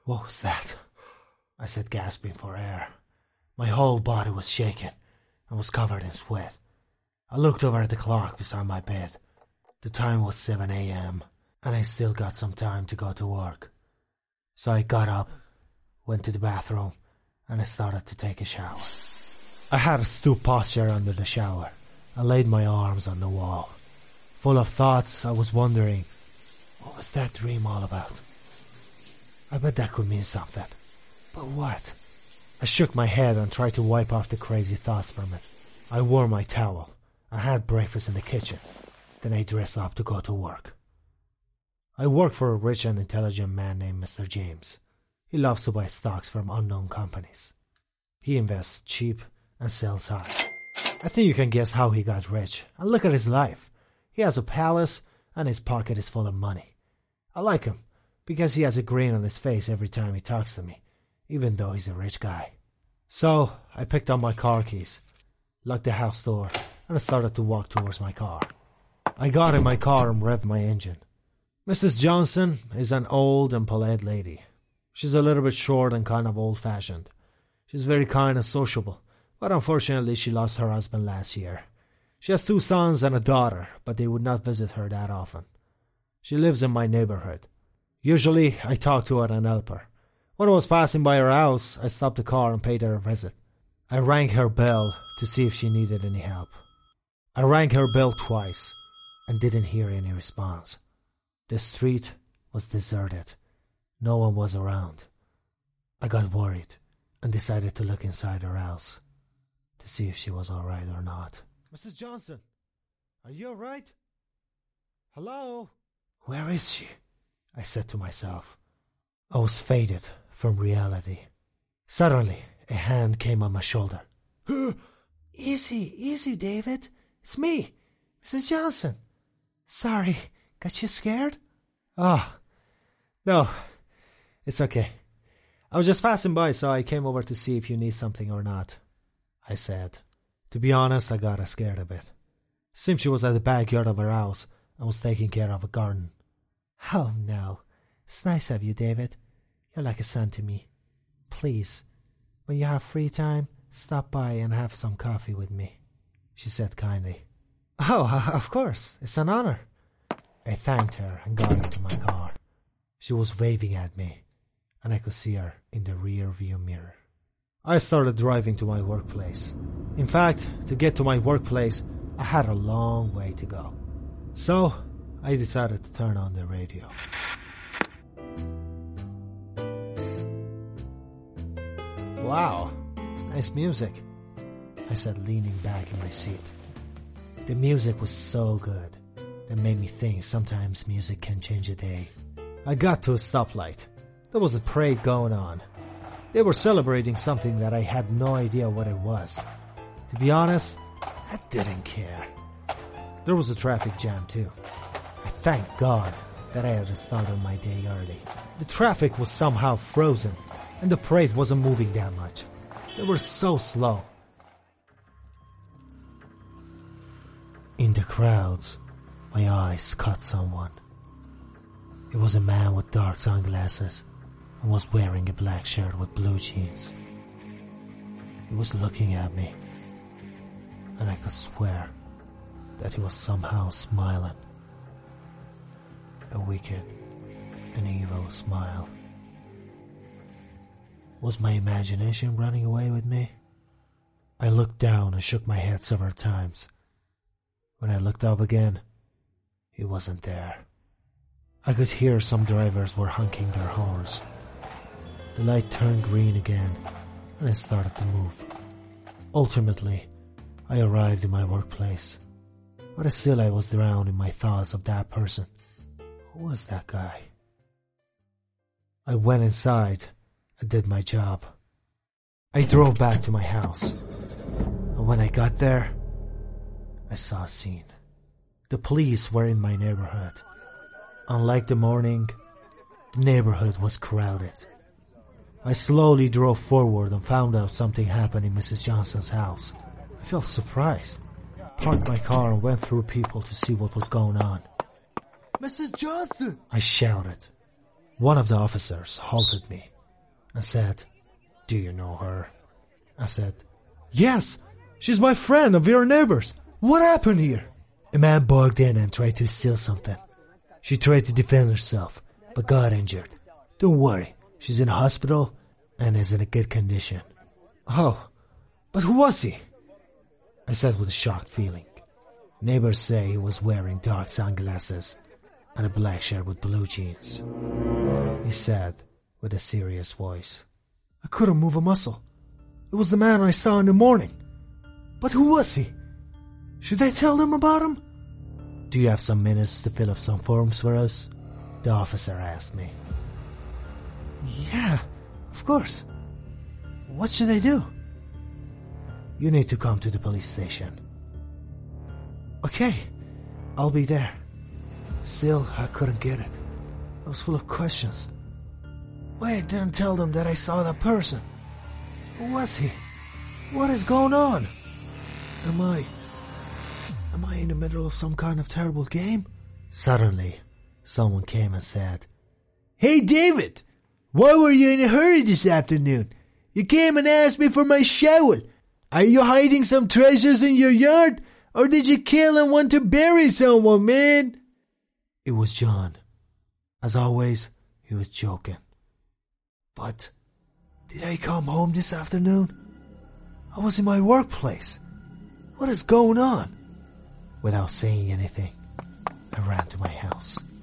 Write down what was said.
What was that? I said, gasping for air. My whole body was shaking and was covered in sweat. I looked over at the clock beside my bed. The time was 7 a.m. and I still got some time to go to work. So I got up, went to the bathroom, and I started to take a shower. I had a stoop posture under the shower and laid my arms on the wall. Full of thoughts, I was wondering, what was that dream all about? I bet that could mean something. But what? I shook my head and tried to wipe off the crazy thoughts from it. I wore my towel. I had breakfast in the kitchen. Then I dressed up to go to work. I work for a rich and intelligent man named Mr. James. He loves to buy stocks from unknown companies. He invests cheap and sells high. I think you can guess how he got rich. And look at his life. He has a palace and his pocket is full of money. I like him because he has a grin on his face every time he talks to me, even though he's a rich guy. So I picked up my car keys, locked the house door, and I started to walk towards my car. I got in my car and revved my engine. Mrs. Johnson is an old and polite lady. She's a little bit short and kind of old-fashioned. She's very kind and sociable, but unfortunately she lost her husband last year. She has 2 sons and a daughter, but they would not visit her that often. She lives in my neighborhood. Usually I talk to her and help her. When I was passing by her house, I stopped the car and paid her a visit. I rang her bell to see if she needed any help. I rang her bell twice and didn't hear any response. The street was deserted. No one was around. I got worried and decided to look inside her house to see if she was all right or not. Mrs. Johnson, are you all right? Hello? Where is she? I said to myself. I was faded from reality. Suddenly, a hand came on my shoulder. Easy, David. It's me, Mrs. Johnson. Sorry, got you scared? Oh, no, it's okay. I was just passing by, so I came over to see if you need something or not, I said. To be honest, I got scared a bit. Seemed she was at the backyard of her house and was taking care of a garden. Oh, no. It's nice of you, David. You're like a son to me. Please, when you have free time, stop by and have some coffee with me, she said kindly. Oh, of course. It's an honor. I thanked her and got into my car. She was waving at me, and I could see her in the rear view mirror. I started driving to my workplace. In fact, to get to my workplace, I had a long way to go. So, I decided to turn on the radio. Wow, nice music, I said, leaning back in my seat. The music was so good that made me think sometimes music can change a day. I got to a stoplight. There was a parade going on. They were celebrating something that I had no idea what it was. To be honest, I didn't care. There was a traffic jam too. I thank God that I had started my day early. The traffic was somehow frozen, and the parade wasn't moving that much. They were so slow. In the crowds, my eyes caught someone. It was a man with dark sunglasses and was wearing a black shirt with blue jeans. He was looking at me, and I could swear that he was somehow smiling. A wicked and evil smile. Was my imagination running away with me? I looked down and shook my head several times. When I looked up again, he wasn't there. I could hear some drivers were honking their horns. The light turned green again, and I started to move. Ultimately, I arrived in my workplace, but still I was drowned in my thoughts of that person. Who was that guy? I went inside and did my job. I drove back to my house, and when I got there, I saw a scene. The police were in my neighborhood. Unlike the morning, the neighborhood was crowded. I slowly drove forward and found out something happened in Mrs. Johnson's house. I felt surprised, parked my car and went through people to see what was going on. Mrs. Johnson! I shouted. One of the officers halted me I said, "Do you know her?" I said, "Yes, she's my friend and we're neighbours. What happened here?" A man barged in and tried to steal something. She tried to defend herself, but got injured. Don't worry, she's in a hospital and is in a good condition. Oh, but who was he? I said with a shocked feeling. Neighbours say he was wearing dark sunglasses and a black shirt with blue jeans. He said with a serious voice, "I couldn't move a muscle. It was the man I saw in the morning. But who was he? Should I tell them about him?" "Do you have some minutes to fill up some forms for us?" the officer asked me. "Yeah, of course. What should I do?" "You need to come to the police station." "Okay, I'll be there." Still, I couldn't get it. I was full of questions. Why I didn't tell them that I saw that person? Who was he? What is going on? Am I in the middle of some kind of terrible game? Suddenly, someone came and said, "Hey David, why were you in a hurry this afternoon? You came and asked me for my shovel. Are you hiding some treasures in your yard? Or did you kill and want to bury someone, man?" It was John. As always, he was joking. But did I come home this afternoon? I was in my workplace. What is going on? Without saying anything, I ran to my house.